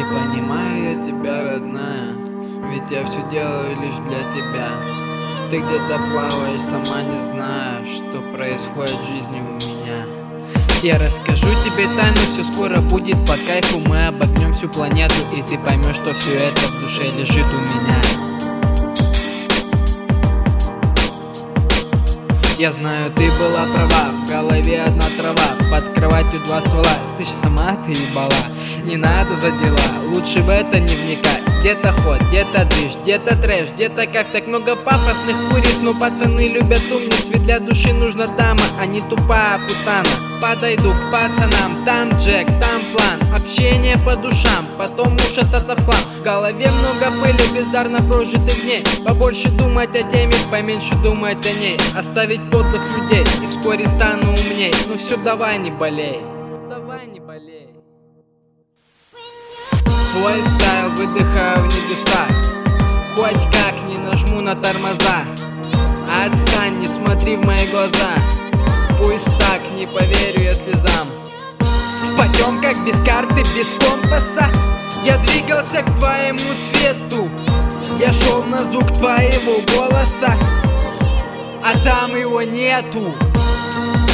Не понимаю я тебя, родная, ведь я все делаю лишь для тебя. Ты где-то плаваешь, сама не зная, что происходит в жизни у меня. Я расскажу тебе тайну, все скоро будет по кайфу. Мы обогнем всю планету, и ты поймешь, что все это в душе лежит у меня. Я знаю, ты была права, в голове одна трава, под кроватью два ствола. Слышь, сама ты ебала, не надо за дела, лучше в это не вникать. Где-то ход, где-то движ, где-то трэш, где-то кайф. Так много пафосных куриц, но пацаны любят умниц. Ведь для души нужна дама, а не тупая путана. Подойду к пацанам, там Джек, там план. Общение по душам, потом ушататься в хлам. В голове много пыли, бездарно прожитых дней. Побольше думать о теме, поменьше думать о ней. Оставить подлых людей, и вскоре стану умней. Ну все, давай не болей, давай не болей. Свой стайл выдыхаю в небеса, хоть как не нажму на тормоза. Отстань, не смотри в мои глаза, пусть так, не поверю я слезам. В потемках без карты, без компаса я двигался к твоему свету. Я шел на звук твоего голоса, а там его нету.